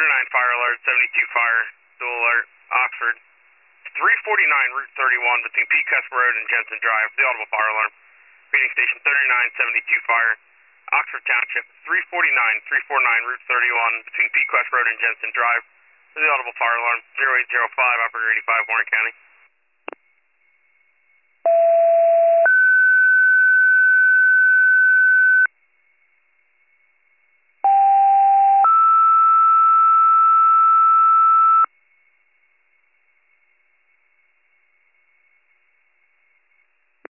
39 fire alert, 72 fire, dual alert, Oxford. 349 Route 31 between Peacrest Road and Jensen Drive, the audible fire alarm. Reading station 3972 fire, Oxford Township. 349 Route 31 between Peacrest Road and Jensen Drive, the audible fire alarm. 0805, operator 85, Warren County.